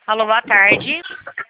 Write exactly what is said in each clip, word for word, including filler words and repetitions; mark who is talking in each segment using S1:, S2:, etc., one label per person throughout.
S1: Alô, boa tarde.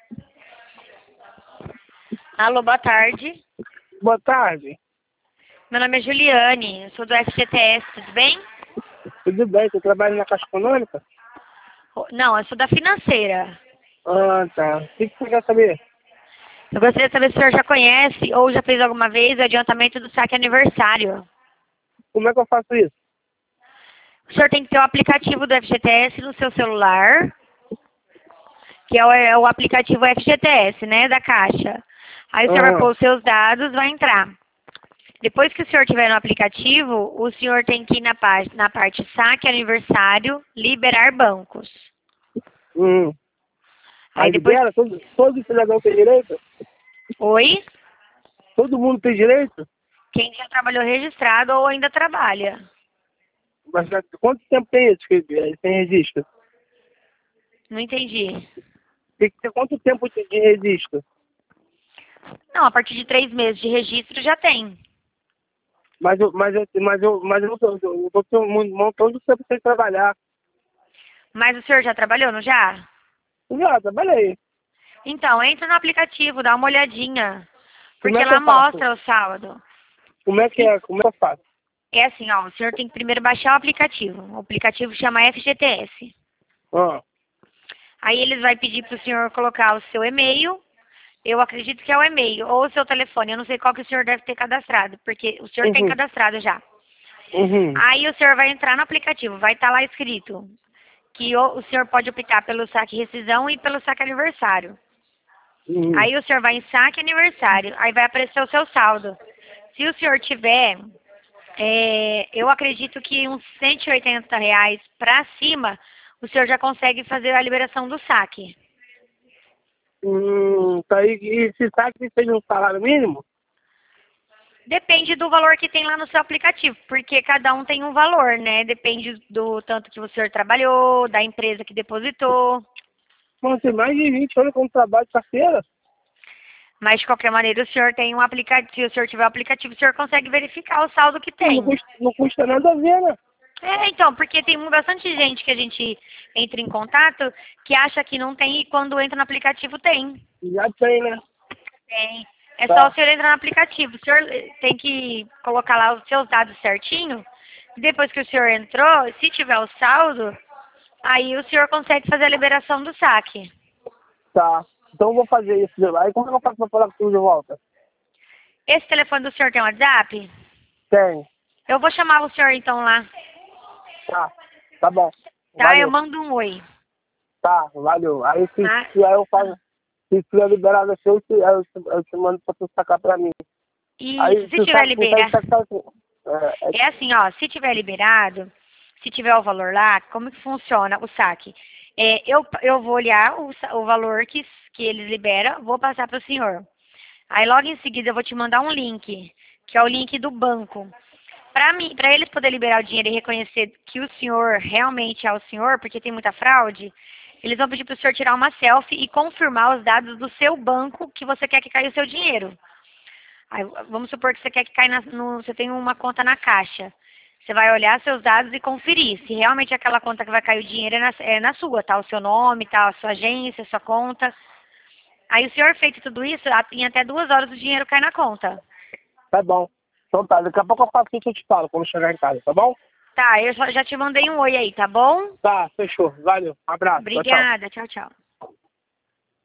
S1: Alô, boa tarde.
S2: Boa tarde.
S1: Meu nome é Juliane, eu sou do F G T S, tudo bem?
S2: Tudo bem? Você trabalha na Caixa Econômica?
S1: Não, eu sou da financeira.
S2: Ah, tá. O que que você quer saber?
S1: Eu gostaria de saber se o senhor já conhece ou já fez alguma vez o adiantamento do saque aniversário.
S2: Como é que eu faço isso?
S1: O senhor tem que ter o aplicativo do F G T S no seu celular, que é o, é o aplicativo F G T S, né, da Caixa. Aí o senhor vai
S2: Ah,
S1: pôr os seus dados, vai entrar. Depois que o senhor tiver no aplicativo, o senhor tem que ir na, pá- na parte saque aniversário, liberar bancos.
S2: hum.
S1: Aí
S2: Aí
S1: depois...
S2: libera? Todo, todo cidadão tem direito?
S1: Oi?
S2: Todo mundo tem direito?
S1: Quem já trabalhou registrado ou ainda trabalha.
S2: Mas já- quanto tempo tem isso que eh, tem registro?
S1: Não entendi.
S2: Tem que ter quanto tempo de de registro?
S1: Não, a partir de três meses de registro já tem.
S2: Mas eu, mas eu, mas eu, mas eu, eu, eu, eu tô um montão de tempo sem trabalhar.
S1: Mas o senhor já trabalhou, não já?
S2: Já, trabalhei.
S1: Então, entra no aplicativo, dá uma olhadinha.
S2: Como
S1: Porque
S2: é que
S1: lá
S2: eu faço?
S1: mostra o sábado.
S2: Como é que
S1: E
S2: é? Como é que eu faço?
S1: é assim, ó, o senhor tem que primeiro baixar o aplicativo. O aplicativo chama F G T S.
S2: Ah,
S1: Aí eles vai pedir para o senhor colocar o seu e-mail. Eu acredito que é o e-mail ou o seu telefone. Eu não sei qual que o senhor deve ter cadastrado, porque o senhor tem
S2: uhum,
S1: cadastrado já.
S2: uhum,
S1: Aí o senhor vai entrar no aplicativo, vai estar lá escrito que o, o senhor pode optar pelo saque rescisão e pelo saque aniversário.
S2: uhum.
S1: Aí o senhor vai em saque aniversário, aí vai aparecer o seu saldo. Se o senhor tiver, é, eu acredito que uns cento e oitenta reais para cima, o senhor já consegue fazer a liberação do saque.
S2: Hum, tá aí, e se sabe que seja um salário mínimo?
S1: Depende do valor que tem lá no seu aplicativo, porque cada um tem um valor, né? Depende do tanto que o senhor trabalhou, da empresa que depositou.
S2: Mano, tem mais de vinte anos como trabalho de carteira.
S1: Mas de qualquer maneira, o senhor tem um aplicativo, se o senhor tiver o aplicativo, o senhor consegue verificar o saldo que
S2: Não
S1: tem.
S2: custa, não custa nada a ver, né?
S1: É, então, porque tem bastante gente que a gente entra em contato que acha que não tem e quando entra no aplicativo tem.
S2: Já tem, né?
S1: Tem. É só o
S2: Tá,
S1: senhor entrar no aplicativo. O senhor eh, tem que colocar lá os seus dados certinho. Depois que o senhor entrou, se tiver o saldo, aí o senhor consegue fazer a liberação do saque.
S2: tá. Então eu vou fazer isso. Aí como é que eu faço pra falar com você de volta?
S1: Esse telefone do senhor tem WhatsApp?
S2: Tem.
S1: Eu vou chamar o senhor então lá.
S2: Tá. Tá bom.
S1: Tá? Eu
S2: Valeu.
S1: mando um oi.
S2: Tá, valeu. Aí se,
S1: Tá?
S2: se aí eu faço. Se tiver liberado assim, eu te, eu te, eu te mando pra tu sacar pra mim.
S1: Isso,
S2: Aí
S1: se
S2: tu
S1: tiver
S2: sabe, consegue
S1: liberado.
S2: sacar assim. É, é,
S1: É assim, ó, se tiver liberado, se tiver o valor lá, como que funciona o saque? É, eu, eu vou olhar o, sa- o valor que, que eles liberam, vou passar para o senhor. Aí logo em seguida eu vou te mandar um link, que é o link do banco. Para mim, para eles poderem liberar o dinheiro e reconhecer que o senhor realmente é o senhor, porque tem muita fraude, eles vão pedir para o senhor tirar uma selfie e confirmar os dados do seu banco que você quer que caia o seu dinheiro. Aí, vamos supor que você quer que caia na, no, você tem uma conta na caixa. Você vai olhar seus dados e conferir se realmente aquela conta que vai cair o dinheiro é na, é na sua, tá? O seu nome, tá? A sua agência, a sua conta. Aí o senhor feito tudo isso, a- em até duas horas o dinheiro cai na conta.
S2: tá bom. Então tá, daqui a pouco eu faço isso e eu te falo quando chegar em casa, tá bom?
S1: Tá, eu já já te mandei um oi aí, tá bom?
S2: Tá, fechou. Valeu. Um abraço. Tchau, tchau.
S1: Obrigada, tchau, tchau.